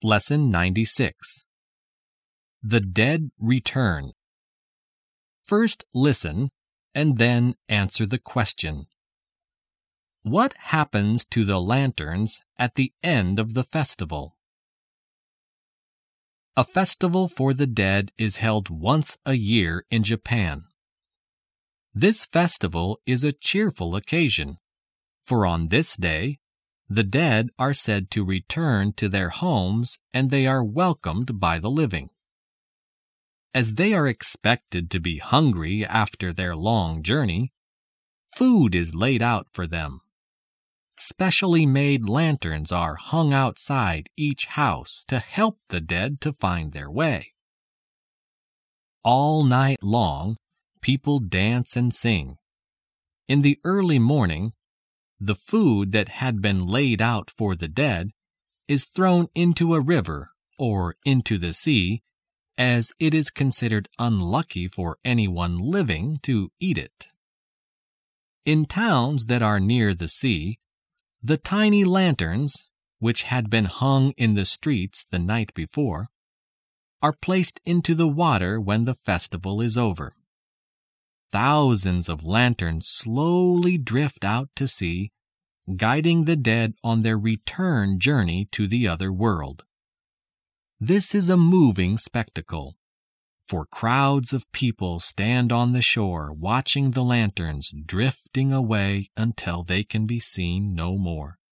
Lesson 96. The Dead Return. First listen and then answer the question. What happens to the lanterns at the end of the festival? A festival for the dead is held once a year in Japan. This festival is a cheerful occasion, for on this day, the dead are said to return to their homes and they are welcomed by the living. As they are expected to be hungry after their long journey, food is laid out for them. Specially made lanterns are hung outside each house to help the dead to find their way. All night long, people dance and sing. In the early morning, the food that had been laid out for the dead is thrown into a river or into the sea, as it is considered unlucky for anyone living to eat it. In towns that are near the sea, the tiny lanterns, which had been hung in the streets the night before, are placed into the water when the festival is over. Thousands of lanterns slowly drift out to sea, guiding the dead on their return journey to the other world. This is a moving spectacle, for crowds of people stand on the shore watching the lanterns drifting away until they can be seen no more.